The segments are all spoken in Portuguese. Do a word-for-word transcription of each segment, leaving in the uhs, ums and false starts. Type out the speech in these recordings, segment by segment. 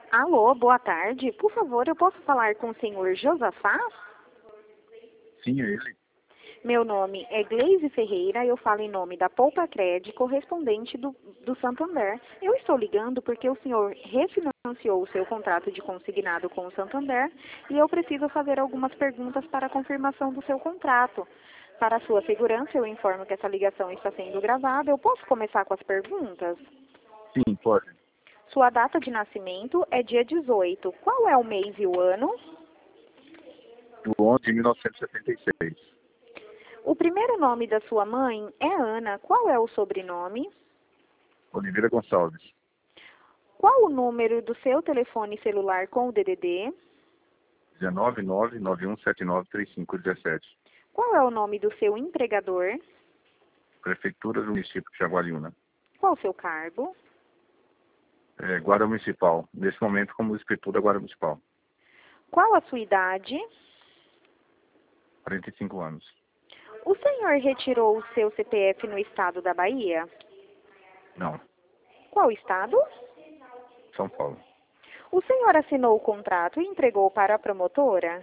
Alô, boa tarde. Por favor, eu posso falar com o senhor Josafá? Sim, é ele. Meu nome é Gleise Ferreira, eu falo em nome da Poupa Cred, correspondente do, do Santander. Eu estou ligando porque o senhor refinanciou o seu contrato de consignado com o Santander e eu preciso fazer algumas perguntas para a confirmação do seu contrato. Para a sua segurança, eu informo que essa ligação está sendo gravada. Eu posso começar com as perguntas? Sim, pode. Sua data de nascimento é dia dezoito. Qual é o mês e o ano? Do onze de mil novecentos e setenta e seis. O primeiro nome da sua mãe é Ana. Qual é o sobrenome? Oliveira Gonçalves. Qual o número do seu telefone celular com o D D D? dezenove nove nove um sete nove três cinco um sete. Qual é o nome do seu empregador? Prefeitura do município de Jaguariúna. Qual o seu cargo? É, Guarda Municipal. Nesse momento, como escritura da Guarda Municipal. Qual a sua idade? quarenta e cinco anos. O senhor retirou o seu C P F no estado da Bahia? Não. Qual estado? São Paulo. O senhor assinou o contrato e entregou para a promotora?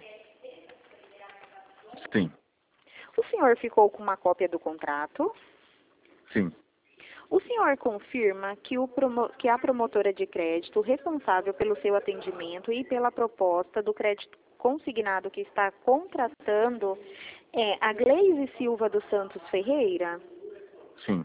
Sim. O senhor ficou com uma cópia do contrato? Sim. O senhor confirma que, o promo que a promotora de crédito responsável pelo seu atendimento e pela proposta do crédito consignado que está contratando é a Gleise Silva dos Santos Ferreira? Sim.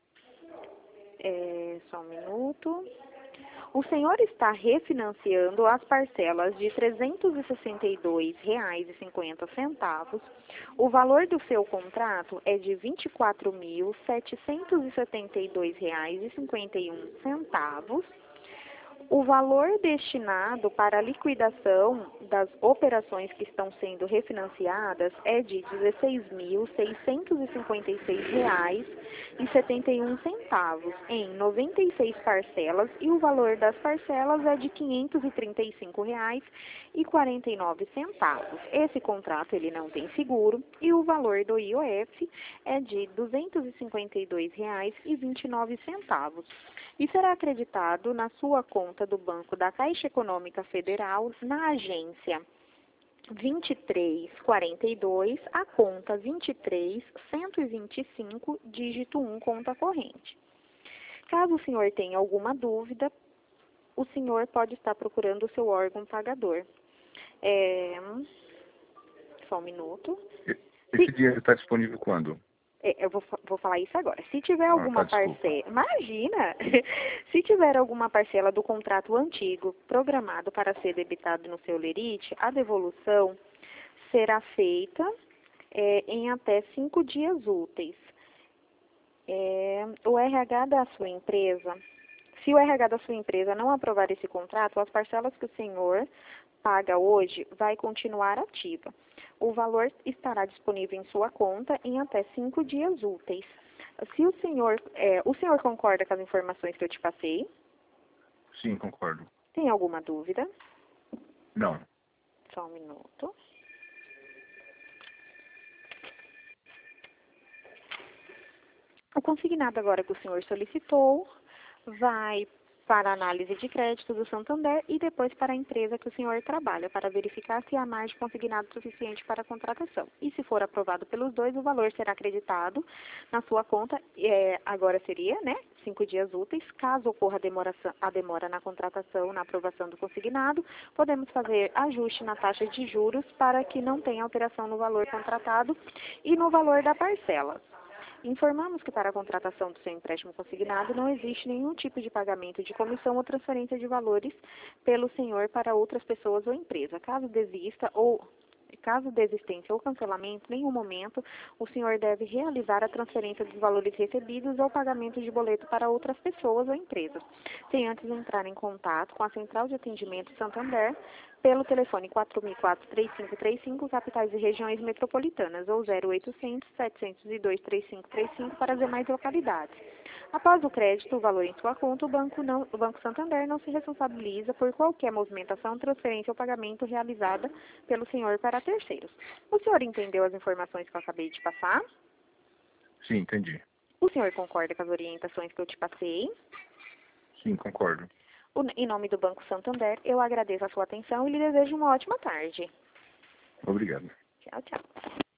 É, só um minuto. O senhor está refinanciando as parcelas de trezentos e sessenta e dois reais e cinquenta centavos. O valor do seu contrato é de vinte e quatro mil setecentos e setenta e dois reais e cinquenta e um centavos. O valor destinado para a liquidação das operações que estão sendo refinanciadas é de dezesseis mil seiscentos e cinquenta e seis reais e setenta e um centavos em noventa e seis parcelas e o valor das parcelas é de quinhentos e trinta e cinco reais e quarenta e nove centavos. Esse contrato ele não tem seguro e o valor do I O F é de duzentos e cinquenta e dois reais e vinte e nove centavos. E será acreditado na sua conta do Banco da Caixa Econômica Federal na agência vinte e três quarenta e dois, a conta vinte e três cento e vinte e cinco, dígito um, conta corrente. Caso o senhor tenha alguma dúvida, o senhor pode estar procurando o seu órgão pagador. É... Só um minuto. Esse Se... dinheiro está disponível quando? Eu vou, vou falar isso agora. Se tiver Ah, alguma tá, desculpa. parcela... Imagina! Se tiver alguma parcela do contrato antigo programado para ser debitado no seu lerite, a devolução será feita é, em até cinco dias úteis. É, o R H da sua empresa... Se o R H da sua empresa não aprovar esse contrato, as parcelas que o senhor paga hoje vai continuar ativa. O valor estará disponível em sua conta em até cinco dias úteis. Se o senhor, é, o senhor concorda com as informações que eu te passei? Sim, concordo. Tem alguma dúvida? Não. Só um minuto. O consignado agora que o senhor solicitou vai para a análise de crédito do Santander e depois para a empresa que o senhor trabalha, para verificar se há margem consignado suficiente para a contratação. E se for aprovado pelos dois, o valor será acreditado na sua conta, é, agora seria, né, cinco dias úteis. Caso ocorra a demora, a demora na contratação, na aprovação do consignado, podemos fazer ajuste na taxa de juros para que não tenha alteração no valor contratado e no valor da parcela. Informamos que para a contratação do seu empréstimo consignado não existe nenhum tipo de pagamento de comissão ou transferência de valores pelo senhor para outras pessoas ou empresa. Caso desista ou caso desistência ou cancelamento, em nenhum momento o senhor deve realizar a transferência dos valores recebidos ou pagamento de boleto para outras pessoas ou empresas, sem antes entrar em contato com a Central de Atendimento Santander pelo telefone quatro mil e quatro, três cinco três cinco, capitais e regiões metropolitanas, ou zero oitocentos, setecentos e dois, três cinco três cinco para as demais localidades. Após o crédito, o valor em sua conta, o Banco, não, o Banco Santander não se responsabiliza por qualquer movimentação, transferência ou pagamento realizada pelo senhor para terceiros. O senhor entendeu as informações que eu acabei de passar? Sim, entendi. O senhor concorda com as orientações que eu te passei? Sim, concordo. O- Em nome do Banco Santander, eu agradeço a sua atenção e lhe desejo uma ótima tarde. Obrigado. Tchau, tchau.